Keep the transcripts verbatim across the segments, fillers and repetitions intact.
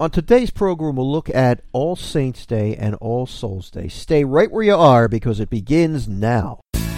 On today's program, we'll look at All Saints' Day and All Souls' Day. Stay right where you are because it begins now.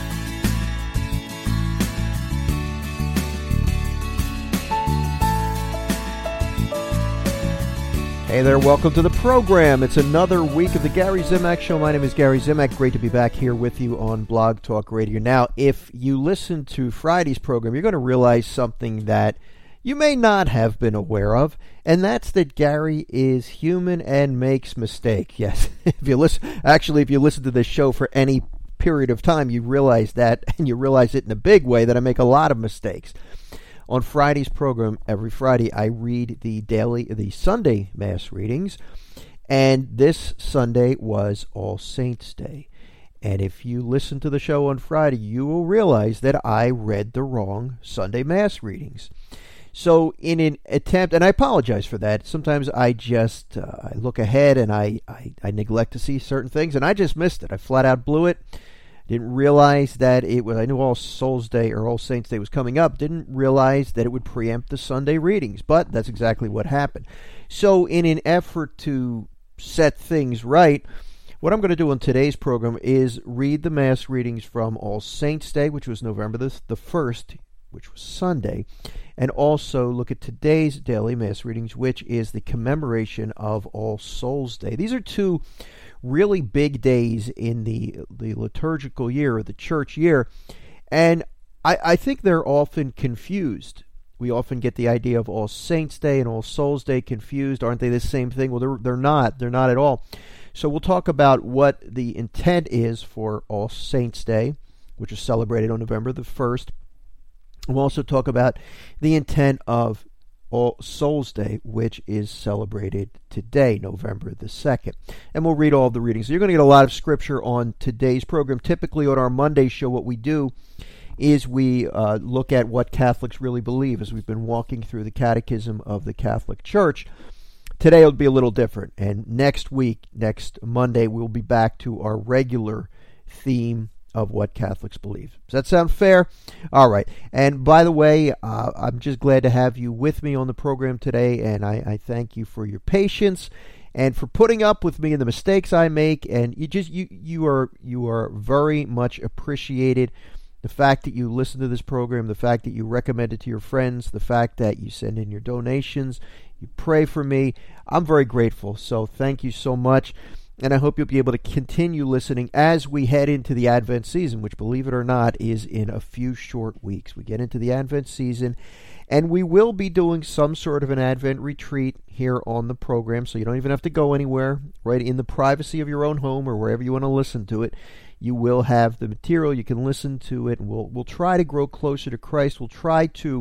Hey there, welcome to the program. It's another week of the Gary Zimak Show. My name is Gary Zimak. Great to be back here with you on Blog Talk Radio. Now, if you listen to Friday's program, you're going to realize something that you may not have been aware of, and that's that Gary is human and makes mistakes. Yes, if you listen, actually, if you listen to this show for any period of time, you realize that, and you realize it in a big way, that I make a lot of mistakes. On Friday's program, every Friday, I read the daily, the Sunday Mass readings, and this Sunday was All Saints' Day. And if you listen to the show on Friday, you will realize that I read the wrong Sunday Mass readings. So in an attempt, and I apologize for that, sometimes I just, uh, I look ahead and I, I, I neglect to see certain things, and I just missed it. I flat out blew it. Didn't realize that it was, I knew All Souls Day or All Saints Day was coming up, didn't realize that it would preempt the Sunday readings, but that's exactly what happened. So in an effort to set things right, what I'm going to do on today's program is read the Mass readings from All Saints Day, which was November the, the first, which was Sunday, and also look at today's daily Mass readings, which is the commemoration of All Souls Day. These are two really big days in the the liturgical year or the church year, and I, I think they're often confused. We often get the idea of All Saints Day and All Souls Day confused. Aren't they the same thing? Well, they're, they're not. They're not at all. So we'll talk about what the intent is for All Saints Day, which is celebrated on November the first. We'll also talk about the intent of All Souls Day, which is celebrated today, November the second. And we'll read all of the readings. So you're going to get a lot of scripture on today's program. Typically on our Monday show, what we do is we uh, look at what Catholics really believe as we've been walking through the Catechism of the Catholic Church. Today it'll be a little different. And next week, next Monday, we'll be back to our regular theme of what Catholics believe. Does that sound fair? All right. And by the way, uh, I'm just glad to have you with me on the program today, and I, I thank you for your patience and for putting up with me and the mistakes I make. And you just you you are you are very much appreciated. The fact that you listen to this program, the fact that you recommend it to your friends, the fact that you send in your donations, you pray for me. I'm very grateful. So thank you so much. And I hope you'll be able to continue listening as we head into the Advent season, which, believe it or not, is in a few short weeks. We get into the Advent season, and we will be doing some sort of an Advent retreat here on the program, so you don't even have to go anywhere. Right in the privacy of your own home or wherever you want to listen to it, you will have the material. You can listen to it, and we'll, we'll try to grow closer to Christ. We'll try to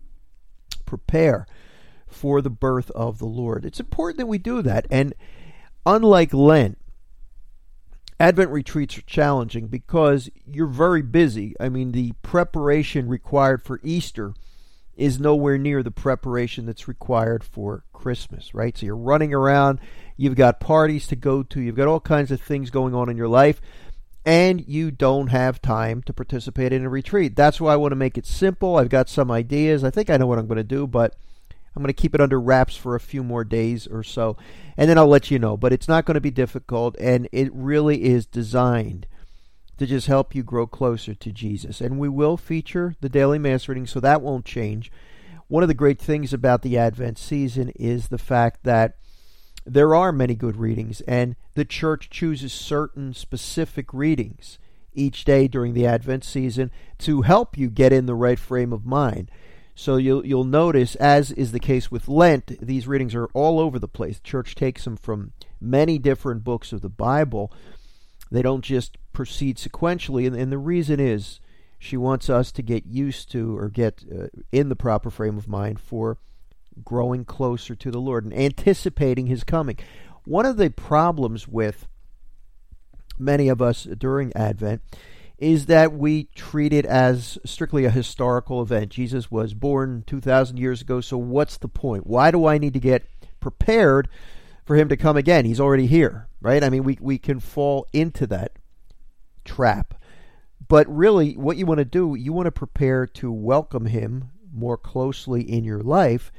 prepare for the birth of the Lord. It's important that we do that, and unlike Lent, Advent retreats are challenging because you're very busy. I mean, the preparation required for Easter is nowhere near the preparation that's required for Christmas, right? So you're running around, you've got parties to go to, you've got all kinds of things going on in your life, and you don't have time to participate in a retreat. That's why I want to make it simple. I've got some ideas. I think I know what I'm going to do, but I'm going to keep it under wraps for a few more days or so, and then I'll let you know. But it's not going to be difficult, and it really is designed to just help you grow closer to Jesus. And we will feature the daily Mass reading, so that won't change. One of the great things about the Advent season is the fact that there are many good readings, and the Church chooses certain specific readings each day during the Advent season to help you get in the right frame of mind. So you'll you'll notice, as is the case with Lent, these readings are all over the place. The Church takes them from many different books of the Bible. They don't just proceed sequentially, and, and the reason is she wants us to get used to or get uh, in the proper frame of mind for growing closer to the Lord and anticipating His coming. One of the problems with many of us during Advent is that we treat it as strictly a historical event. Jesus was born two thousand years ago, so what's the point? Why do I need to get prepared for Him to come again? He's already here, right? I mean, we, we can fall into that trap. But really, what you want to do, you want to prepare to welcome Him more closely in your life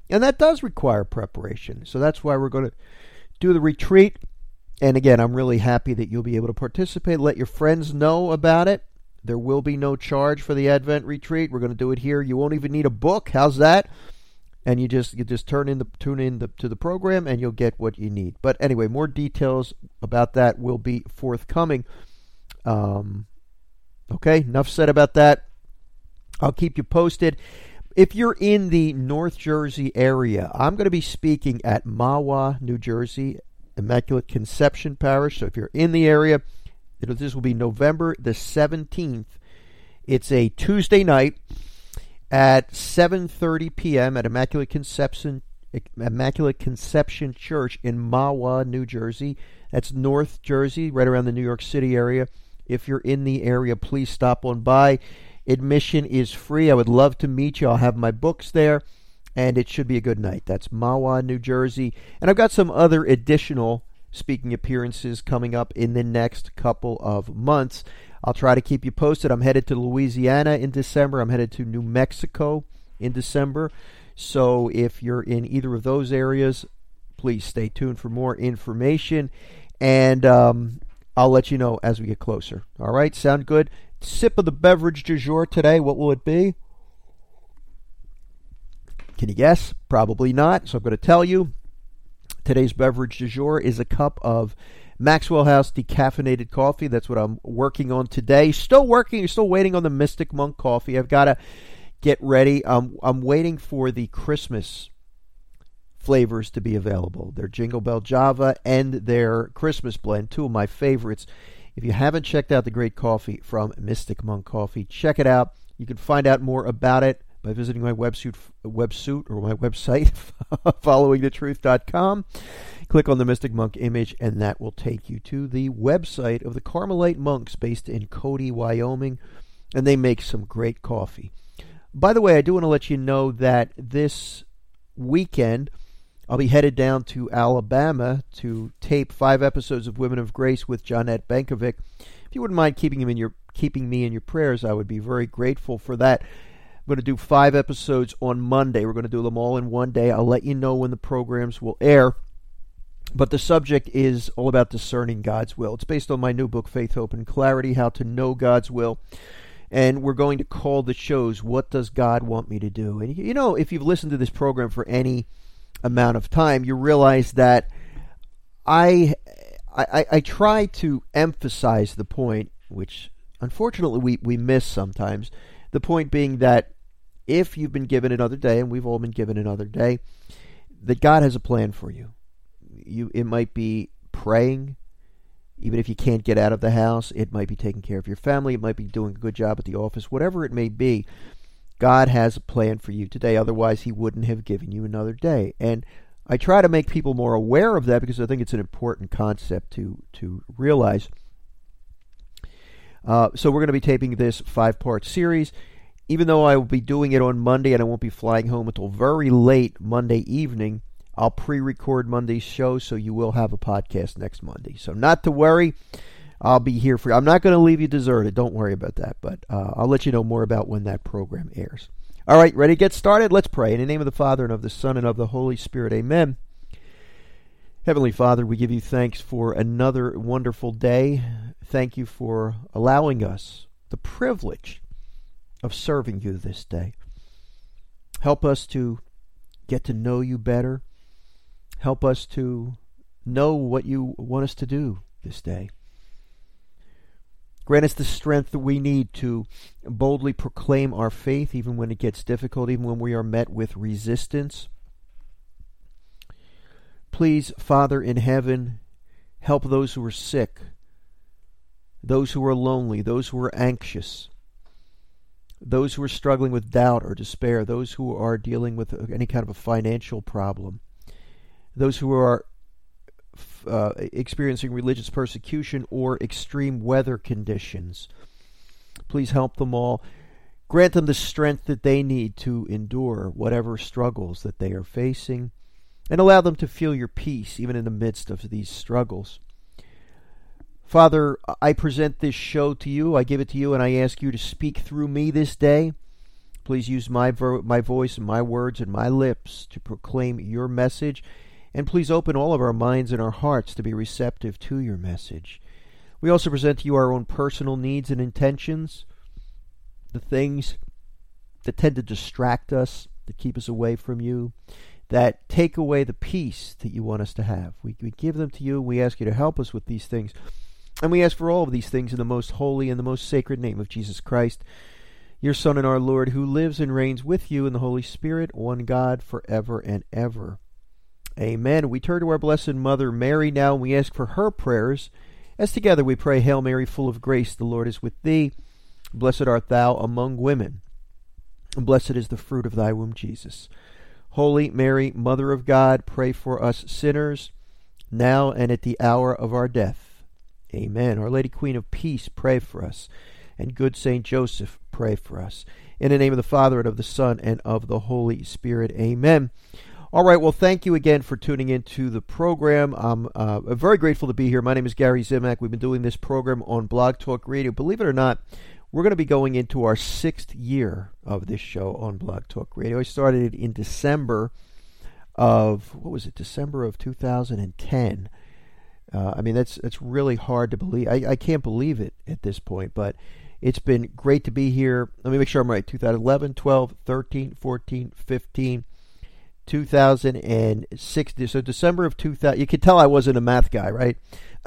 And that does require preparation. So that's why we're going to do the retreat. And again, I'm really happy that you'll be able to participate. Let your friends know about it. There will be no charge for the Advent retreat. We're going to do it here. You won't even need a book. How's that? And you just you just turn in the tune in the, to the program, and you'll get what you need. But anyway, more details about that will be forthcoming. Um, okay, enough said about that. I'll keep you posted. If you're in the North Jersey area, I'm going to be speaking at Mahwah, New Jersey, Immaculate Conception Parish. So if you're in the area, it'll, this will be November the seventeenth. It's a Tuesday night at seven thirty p.m. at Immaculate Conception Immaculate Conception Church in Mahwah, New Jersey. That's North Jersey, right around the New York City area. If you're in the area, please stop on by. Admission is free. I would love to meet you. I'll have my books there, and it should be a good night. That's Mahwah, New Jersey. And I've got some other additional speaking appearances coming up in the next couple of months. I'll try to keep you posted. I'm headed to Louisiana in December. I'm headed to New Mexico in December. So if you're in either of those areas, please stay tuned for more information. And um, I'll let you know as we get closer. All right, sound good? Sip of the beverage du jour today, what will it be? Can you guess? Probably not, so I'm going to tell you. Today's beverage du jour is a cup of Maxwell House decaffeinated coffee. That's what I'm working on today. Still working, still waiting on the Mystic Monk coffee. I've got to get ready. Um, I'm waiting for the Christmas flavors to be available. Their Jingle Bell Java and their Christmas blend, two of my favorites. If you haven't checked out the great coffee from Mystic Monk Coffee, check it out. You can find out more about it by visiting my websuit, websuit or my website, following the truth dot com. Click on the Mystic Monk image, and that will take you to the website of the Carmelite monks based in Cody, Wyoming, and they make some great coffee. By the way, I do want to let you know that this weekend I'll be headed down to Alabama to tape five episodes of Women of Grace with Jonette Benkovic. If you wouldn't mind keeping him in your keeping me in your prayers, I would be very grateful for that. I'm going to do five episodes on Monday. We're going to do them all in one day. I'll let you know when the programs will air. But the subject is all about discerning God's will. It's based on my new book, Faith, Hope, and Clarity, How to Know God's Will. And we're going to call the shows, What Does God Want Me to Do? And you know, if you've listened to this program for any amount of time, you realize that I, I, I try to emphasize the point, which unfortunately we, we miss sometimes, the point being that if you've been given another day, and we've all been given another day, that God has a plan for you. You, it might be praying, even if you can't get out of the house. It might be taking care of your family. It might be doing a good job at the office. Whatever it may be, God has a plan for you today. Otherwise, He wouldn't have given you another day. And I try to make people more aware of that because I think it's an important concept to, to realize. Uh, so we're going to be taping this five-part series. Even though I will be doing it on Monday and I won't be flying home until very late Monday evening, I'll pre-record Monday's show, so you will have a podcast next Monday. So not to worry, I'll be here for you. I'm not going to leave you deserted. Don't worry about that, but uh, I'll let you know more about when that program airs. All right, ready to get started? Let's pray. In the name of the Father, and of the Son, and of the Holy Spirit, amen. Heavenly Father, we give you thanks for another wonderful day. Thank you for allowing us the privilege of serving you this day. Help us to get to know you better. Help us to know what you want us to do this day. Grant us the strength that we need to boldly proclaim our faith, even when it gets difficult, even when we are met with resistance. Please, Father in heaven, help those who are sick, those who are lonely, those who are anxious, those who are struggling with doubt or despair, those who are dealing with any kind of a financial problem, those who are uh, experiencing religious persecution or extreme weather conditions. Please help them all. Grant them the strength that they need to endure whatever struggles that they are facing, and allow them to feel your peace even in the midst of these struggles. Father, I present this show to you. I give it to you, and I ask you to speak through me this day. Please use my vo- my voice and my words and my lips to proclaim your message. And please open all of our minds and our hearts to be receptive to your message. We also present to you our own personal needs and intentions, the things that tend to distract us, that keep us away from you, that take away the peace that you want us to have. We, we give them to you, and we ask you to help us with these things. And we ask for all of these things in the most holy and the most sacred name of Jesus Christ, your Son and our Lord, who lives and reigns with you in the Holy Spirit, one God, forever and ever. Amen. We turn to our Blessed Mother Mary now, and we ask for her prayers. As together we pray, Hail Mary, full of grace, the Lord is with thee. Blessed art thou among women, and blessed is the fruit of thy womb, Jesus. Holy Mary, Mother of God, pray for us sinners, now and at the hour of our death. Amen. Our Lady Queen of Peace, pray for us. And good Saint Joseph, pray for us. In the name of the Father, and of the Son, and of the Holy Spirit. Amen. All right, well, thank you again for tuning into the program. I'm uh, very grateful to be here. My name is Gary Zimak. We've been doing this program on Blog Talk Radio. Believe it or not, we're going to be going into our sixth year of this show on Blog Talk Radio. I started it in December of, what was it, December of two thousand ten. Uh, I mean, that's that's really hard to believe. I, I can't believe it at this point, but it's been great to be here. Let me make sure I'm right. two thousand eleven, twelve, thirteen, fourteen, fifteen, two thousand six. So December of two thousand. You can tell I wasn't a math guy, right?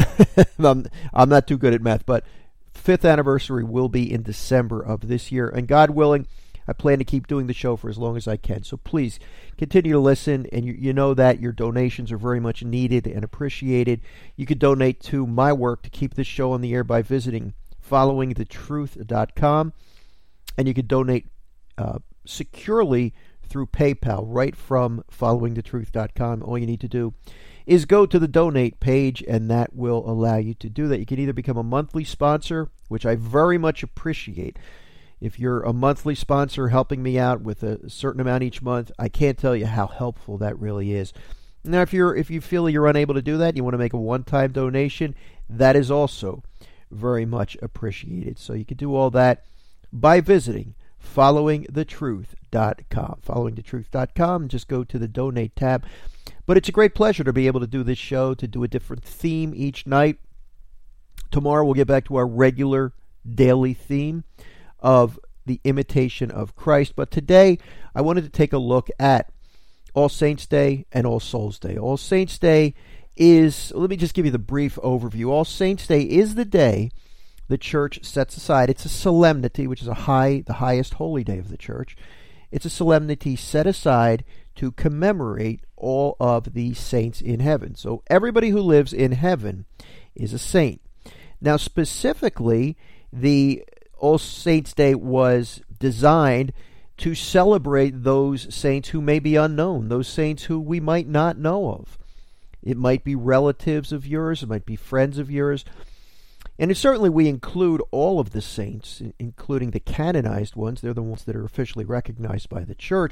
I'm, I'm not too good at math, but fifth anniversary will be in December of this year. And God willing, I plan to keep doing the show for as long as I can. So please continue to listen, and you, you know that your donations are very much needed and appreciated. You can donate to my work to keep this show on the air by visiting following the truth dot com, and you can donate uh, securely through PayPal right from following the truth dot com. All you need to do is go to the donate page, and that will allow you to do that. You can either become a monthly sponsor, which I very much appreciate. If you're a monthly sponsor helping me out with a certain amount each month, I can't tell you how helpful that really is. Now, if you're if you feel you're unable to do that, you want to make a one-time donation, that is also very much appreciated. So you can do all that by visiting following the truth dot com. following the truth dot com, just go to the donate tab. But it's a great pleasure to be able to do this show, to do a different theme each night. Tomorrow we'll get back to our regular daily theme of the imitation of Christ. But today I wanted to take a look at All Saints' Day and All Souls' Day. All Saints' Day is, let me just give you the brief overview. All Saints' Day is the day the church sets aside. It's a solemnity, which is a high, the highest holy day of the church. It's a solemnity set aside to commemorate all of the saints in heaven. So everybody who lives in heaven is a saint. Now, specifically, the All Saints' Day was designed to celebrate those saints who may be unknown, those saints who we might not know of. It might be relatives of yours, it might be friends of yours. And certainly we include all of the saints, including the canonized ones. They're the ones that are officially recognized by the church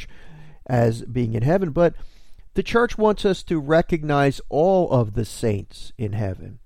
as being in heaven. But the church wants us to recognize all of the saints in heaven.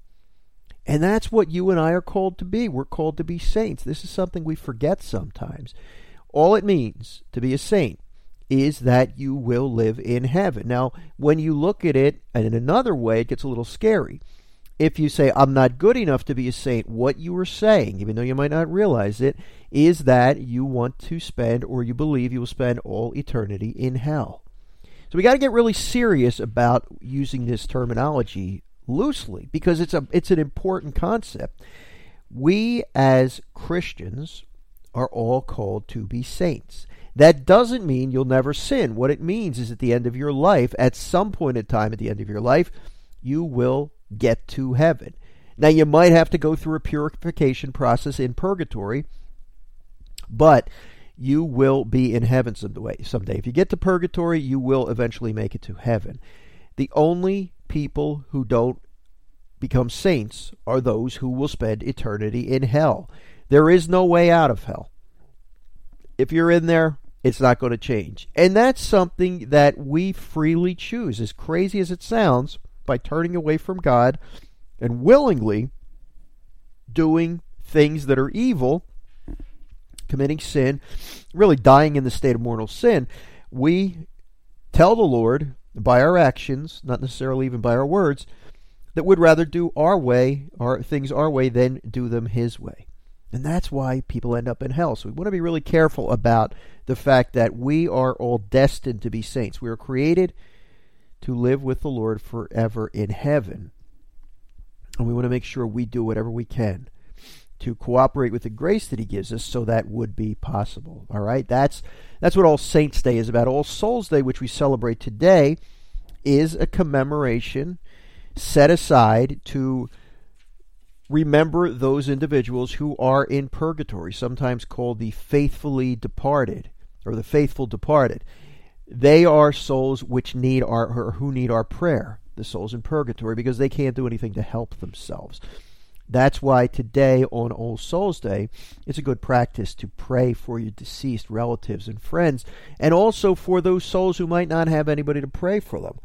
And that's what you and I are called to be. We're called to be saints. This is something we forget sometimes. All it means to be a saint is that you will live in heaven. Now, when you look at it in another way, it gets a little scary. If you say, I'm not good enough to be a saint, what you are saying, even though you might not realize it, is that you want to spend, or you believe you will spend all eternity in hell. So we got to get really serious about using this terminology loosely, because it's a it's an important concept. We as Christians are all called to be saints. That doesn't mean you'll never sin. What it means is at the end of your life, at some point in time at the end of your life, you will get to heaven. Now, you might have to go through a purification process in purgatory, but you will be in heaven someday. Someday, if you get to purgatory, you will eventually make it to heaven. The only people who don't become saints are those who will spend eternity in hell. There is no way out of hell. If you're in there, it's not going to change. And that's something that we freely choose, as crazy as it sounds, by turning away from God and willingly doing things that are evil committing sin, really dying in the state of mortal sin, we tell the Lord by our actions, not necessarily even by our words, that we'd rather do our way, our things our way, than do them His way. And that's why people end up in hell. So we want to be really careful about the fact that we are all destined to be saints. We are created to live with the Lord forever in heaven. And we want to make sure we do whatever we can to cooperate with the grace that He gives us so that would be possible. All right? That's that's what All Saints' Day is about. All Souls' Day, which we celebrate today, is a commemoration set aside to remember those individuals who are in purgatory, sometimes called the faithfully departed, or the faithful departed. They are souls which need our, or who need our prayer, the souls in purgatory, because they can't do anything to help themselves. That's why today, on All Souls Day, it's a good practice to pray for your deceased relatives and friends, and also for those souls who might not have anybody to pray for them.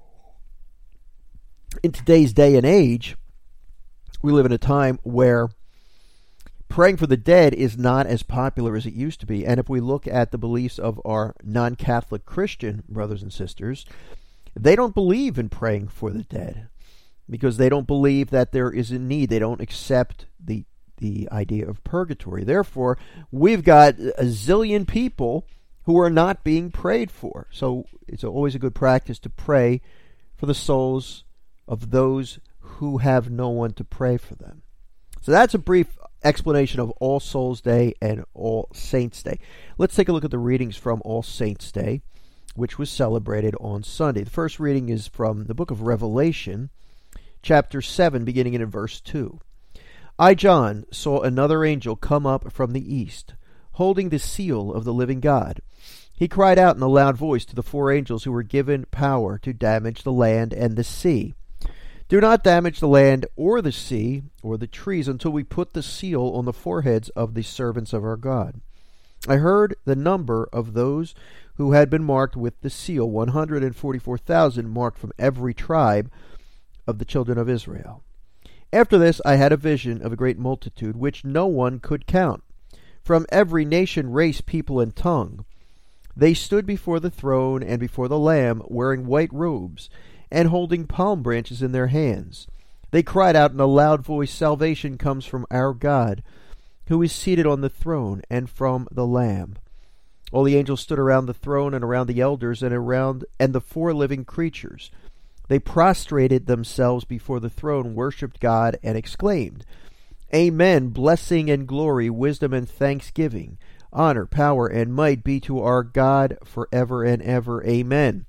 In today's day and age, we live in a time where praying for the dead is not as popular as it used to be. And if we look at the beliefs of our non-Catholic Christian brothers and sisters, they don't believe in praying for the dead because they don't believe that there is a need. They don't accept the the idea of purgatory. Therefore, we've got a zillion people who are not being prayed for. So it's always a good practice to pray for the souls of those who have no one to pray for them. So that's a brief explanation of All Souls Day and All Saints Day. Let's take a look at the readings from All Saints Day, which was celebrated on Sunday. The first reading is from the book of Revelation, chapter seven, beginning in verse two. I, John, saw another angel come up from the east, holding the seal of the living God. He cried out in a loud voice to the four angels who were given power to damage the land and the sea. Do not damage the land or the sea or the trees until we put the seal on the foreheads of the servants of our God. I heard the number of those who had been marked with the seal, one hundred forty-four thousand, marked from every tribe of the children of Israel. After this I had a vision of a great multitude, which no one could count, from every nation, race, people, and tongue. They stood before the throne and before the Lamb, wearing white robes, and holding palm branches in their hands. They cried out in a loud voice, Salvation comes from our God, who is seated on the throne, and from the Lamb. All the angels stood around the throne and around the elders and around and the four living creatures. They prostrated themselves before the throne, worshipped God, and exclaimed, Amen, blessing and glory, wisdom and thanksgiving, honor, power, and might be to our God forever and ever. Amen.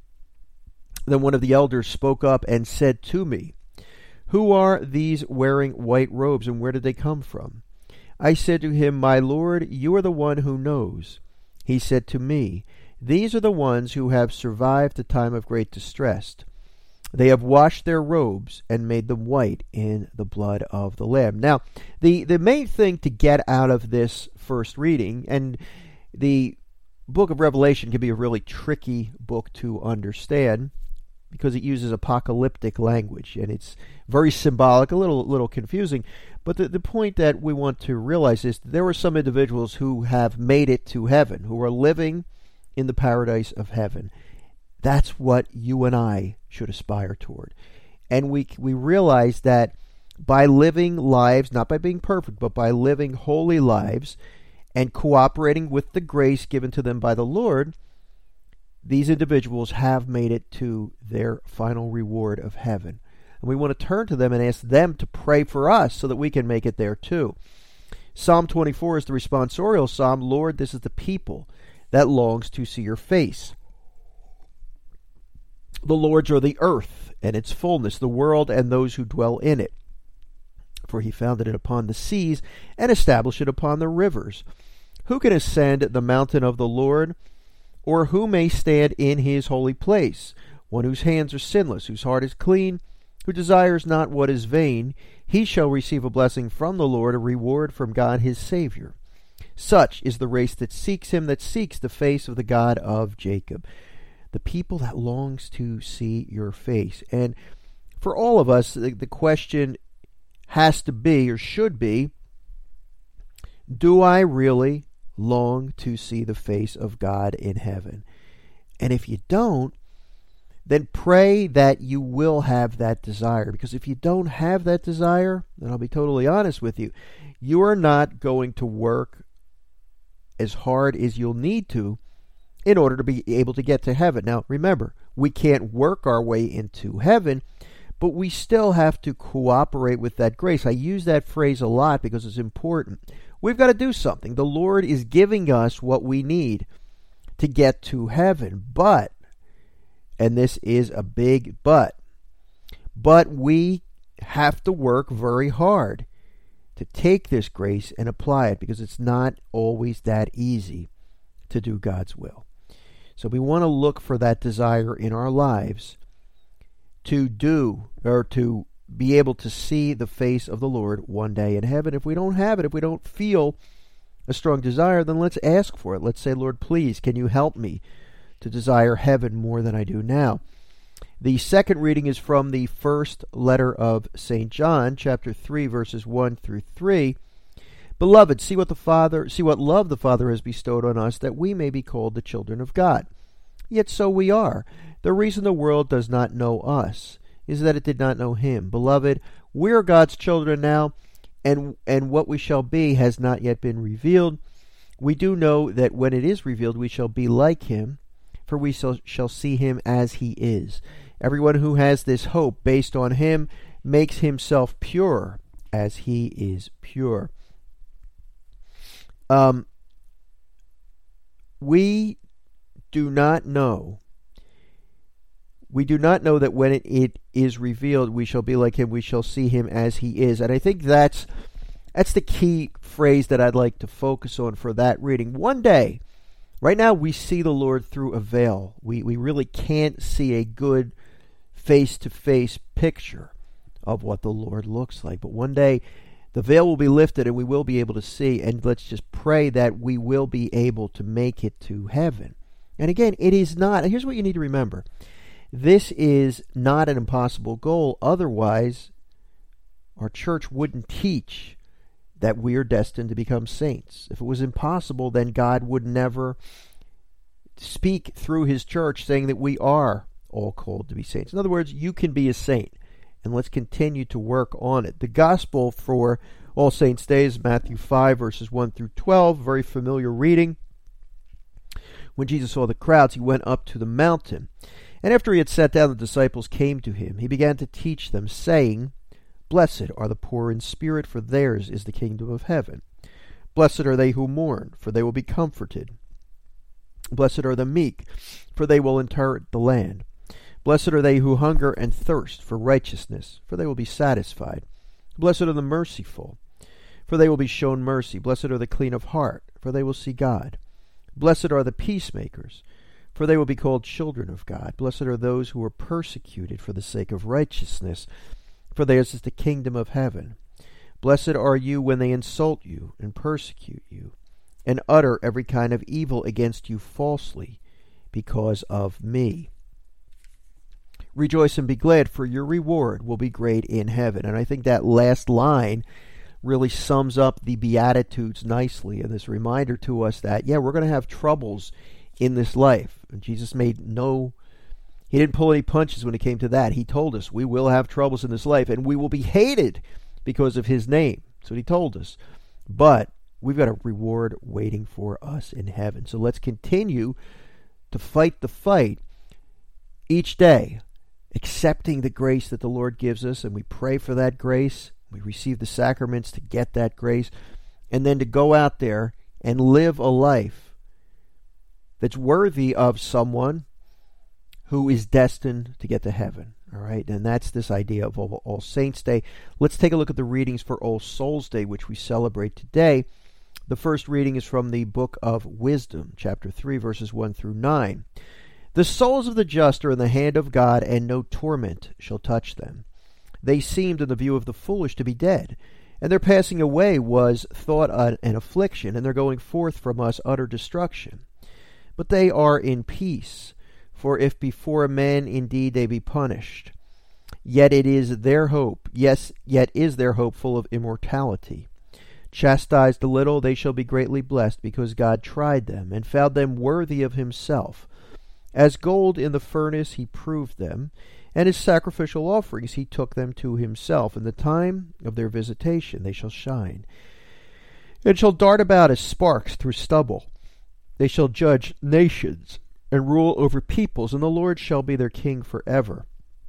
Then one of the elders spoke up and said to me, Who are these wearing white robes, and where did they come from? I said to him, My Lord, you are the one who knows. He said to me, These are the ones who have survived the time of great distress. They have washed their robes and made them white in the blood of the Lamb. Now, the, the main thing to get out of this first reading, and the book of Revelation can be a really tricky book to understand, because it uses apocalyptic language, and it's very symbolic, a little little confusing. But the, the point that we want to realize is that there are some individuals who have made it to heaven, who are living in the paradise of heaven. That's what you and I should aspire toward. And we we realize that by living lives, not by being perfect, but by living holy lives and cooperating with the grace given to them by the Lord, these individuals have made it to their final reward of heaven. And we want to turn to them and ask them to pray for us so that we can make it there too. Psalm twenty-four is the responsorial psalm. Lord, this is the people that longs to see your face. The Lord's are the earth and its fullness, the world and those who dwell in it. For he founded it upon the seas and established it upon the rivers. Who can ascend the mountain of the Lord? Or who may stand in his holy place? One whose hands are sinless, whose heart is clean, who desires not what is vain, he shall receive a blessing from the Lord, a reward from God his Savior. Such is the race that seeks him, that seeks the face of the God of Jacob. The people that longs to see your face. And for all of us, the, the question has to be, or should be, Do I really long to see the face of God in heaven? And if you don't, then pray that you will have that desire. Because if you don't have that desire, and I'll be totally honest with you, you are not going to work as hard as you'll need to in order to be able to get to heaven. Now, remember, we can't work our way into heaven, but we still have to cooperate with that grace. I use that phrase a lot because it's important. We've got to do something. The Lord is giving us what we need to get to heaven. But, and this is a big but, but we have to work very hard to take this grace and apply it, because it's not always that easy to do God's will. So we want to look for that desire in our lives to do, or to be able to see the face of the Lord one day in heaven. If we don't have it, if we don't feel a strong desire, then let's ask for it. Let's say, Lord, please, can you help me to desire heaven more than I do now? The second reading is from the first letter of Saint John, chapter three, verses one through three. Beloved, see what the Father, see what love the Father has bestowed on us, that we may be called the children of God. Yet so we are. The reason the world does not know us is that it did not know him. Beloved, we are God's children now, and and what we shall be has not yet been revealed. We do know that when it is revealed, we shall be like him, for we shall, shall see him as he is. Everyone who has this hope based on him makes himself pure as he is pure. Um, we do not know. We do not know that when it, it is revealed, we shall be like him, we shall see him as he is. And I think that's that's the key phrase that I'd like to focus on for that reading. One day, right now we see the Lord through a veil. We, we really can't see a good face-to-face picture of what the Lord looks like. But one day, the veil will be lifted and we will be able to see. And let's just pray that we will be able to make it to heaven. And again, it is not, here's what you need to remember. This is not an impossible goal. Otherwise, our church wouldn't teach that we are destined to become saints. If it was impossible, then God would never speak through his church saying that we are all called to be saints. In other words, you can be a saint, and let's continue to work on it. The gospel for All Saints' Day is Matthew five, verses one through twelve, very familiar reading. When Jesus saw the crowds, he went up to the mountain. And after he had sat down, the disciples came to him. He began to teach them, saying, Blessed are the poor in spirit, for theirs is the kingdom of heaven. Blessed are they who mourn, for they will be comforted. Blessed are the meek, for they will inherit the land. Blessed are they who hunger and thirst for righteousness, for they will be satisfied. Blessed are the merciful, for they will be shown mercy. Blessed are the clean of heart, for they will see God. Blessed are the peacemakers, for they will be called children of God. Blessed are those who are persecuted for the sake of righteousness, for theirs is the kingdom of heaven. Blessed are you when they insult you and persecute you, and utter every kind of evil against you falsely, because of me. Rejoice and be glad, for your reward will be great in heaven. And I think that last line really sums up the Beatitudes nicely, and this reminder to us that, yeah, we're going to have troubles in this life. And Jesus made no, he didn't pull any punches when it came to that. He told us we will have troubles in this life, and we will be hated because of his name. That's what he told us. But we've got a reward waiting for us in heaven. So let's continue to fight the fight each day, accepting the grace that the Lord gives us, and we pray for that grace. We receive the sacraments to get that grace, and then to go out there and live a life that's worthy of someone who is destined to get to heaven. All right, and that's this idea of All, All Saints' Day. Let's take a look at the readings for All Souls' Day, which we celebrate today. The first reading is from the Book of Wisdom, chapter three, verses one through nine. The souls of the just are in the hand of God, and no torment shall touch them. They seemed in the view of the foolish to be dead, and their passing away was thought an affliction, and their going forth from us utter destruction. But they are in peace, for if before a man indeed they be punished, yet it is their hope, yes, yet is their hope full of immortality. Chastised a little, they shall be greatly blessed, because God tried them, and found them worthy of himself. As gold in the furnace he proved them, and as sacrificial offerings he took them to himself. In the time of their visitation they shall shine, and shall dart about as sparks through stubble. They shall judge nations, and rule over peoples, and the Lord shall be their king forever.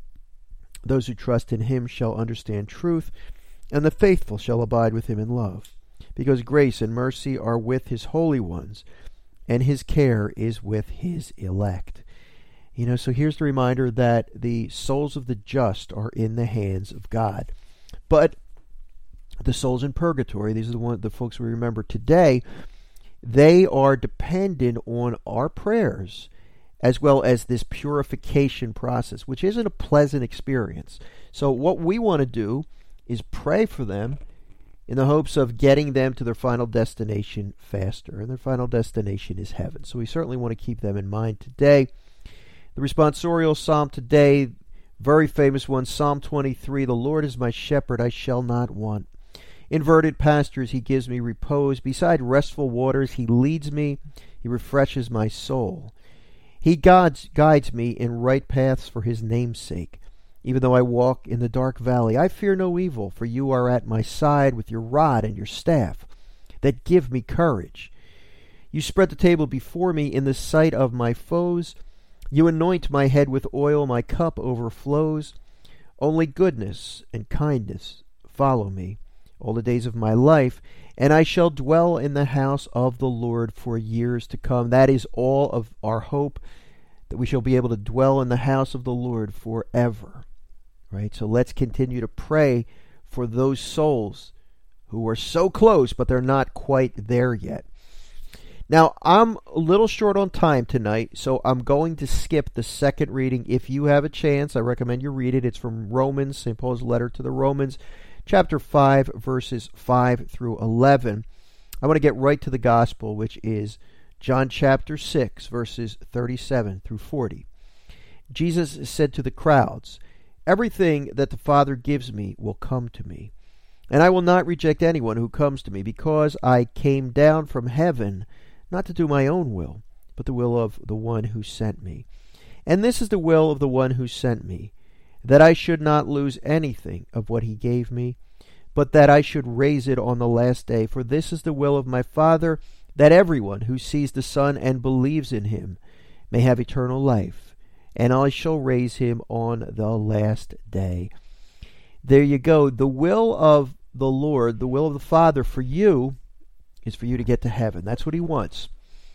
Those who trust in him shall understand truth, and the faithful shall abide with him in love, because grace and mercy are with his holy ones, and his care is with his elect. You know, so here's the reminder that the souls of the just are in the hands of God. But the souls in purgatory, these are the one, the folks we remember today, they are dependent on our prayers, as well as this purification process, which isn't a pleasant experience. So what we want to do is pray for them in the hopes of getting them to their final destination faster. And their final destination is heaven. So we certainly want to keep them in mind today. The responsorial psalm today, very famous one, Psalm twenty-three, the Lord is my shepherd, I shall not want. In verdant pastures he gives me repose. Beside restful waters he leads me. He refreshes my soul. He guides, guides me in right paths for his name's sake. Even though I walk in the dark valley, I fear no evil, for you are at my side with your rod and your staff that give me courage. You spread the table before me in the sight of my foes. You anoint my head with oil, my cup overflows. Only goodness and kindness follow me all the days of my life, and I shall dwell in the house of the Lord for years to come. That is all of our hope, that we shall be able to dwell in the house of the Lord forever. Right? So let's continue to pray for those souls who are so close, but they're not quite there yet. Now, I'm a little short on time tonight, so I'm going to skip the second reading. If you have a chance, I recommend you read it. It's from Romans, Saint Paul's letter to the Romans, chapter five, verses five through eleven. I want to get right to the gospel, which is John chapter six, verses thirty-seven through forty. Jesus said to the crowds, "Everything that the Father gives me will come to me, and I will not reject anyone who comes to me, because I came down from heaven not to do my own will, but the will of the one who sent me. And this is the will of the one who sent me, that I should not lose anything of what he gave me, but that I should raise it on the last day. For this is the will of my Father, that everyone who sees the Son and believes in him may have eternal life, and I shall raise him on the last day." There you go. The will of the Lord, the will of the Father for you, is for you to get to heaven. That's what he wants.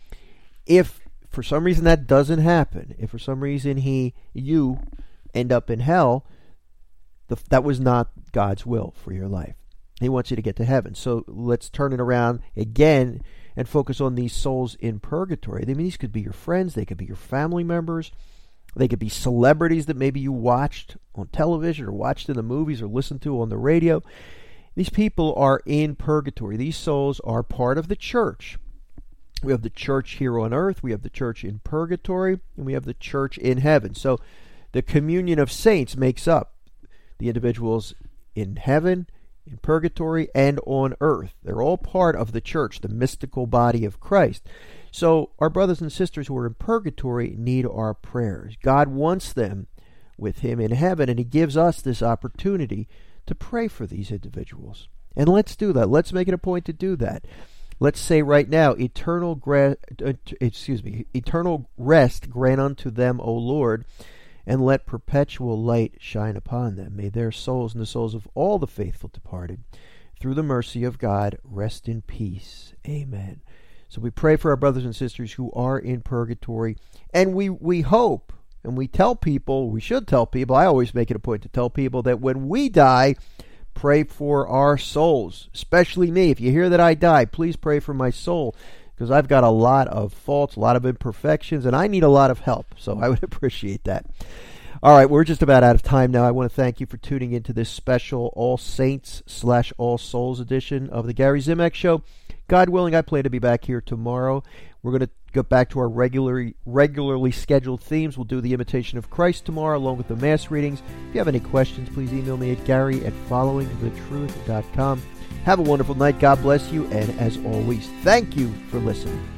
If for some reason that doesn't happen, if for some reason he, you end up in hell, the, that was not God's will for your life. He wants you to get to heaven. So let's turn it around again and focus on these souls in purgatory. I mean, these could be your friends, they could be your family members, they could be celebrities that maybe you watched on television or watched in the movies or listened to on the radio. These people are in purgatory. These souls are part of the church. We have the church here on earth, we have the church in purgatory, and we have the church in heaven. So the communion of saints makes up the individuals in heaven, in purgatory, and on earth. They're all part of the church, the mystical body of Christ. So our brothers and sisters who are in purgatory need our prayers. God wants them with him in heaven, and he gives us this opportunity to pray for these individuals. And let's do that. Let's make it a point to do that. Let's say right now, eternal gra- uh, excuse me, eternal rest grant unto them, O Lord, and let perpetual light shine upon them. May their souls and the souls of all the faithful departed, through the mercy of God, rest in peace. Amen. So we pray for our brothers and sisters who are in purgatory, and we, we hope, and we tell people, we should tell people, I always make it a point to tell people that when we die, pray for our souls, especially me. If you hear that I die, please pray for my soul, because I've got a lot of faults, a lot of imperfections, and I need a lot of help, so I would appreciate that. All right, we're just about out of time now. I want to thank you for tuning into this special All Saints slash All Souls edition of the Gary Zimak Show. God willing, I plan to be back here tomorrow. We're going to go back to our regularly regularly scheduled themes. We'll do the Imitation of Christ tomorrow, along with the Mass readings. If you have any questions, please email me at Gary at following the truth dot com. Have a wonderful night. God bless you. And as always, thank you for listening.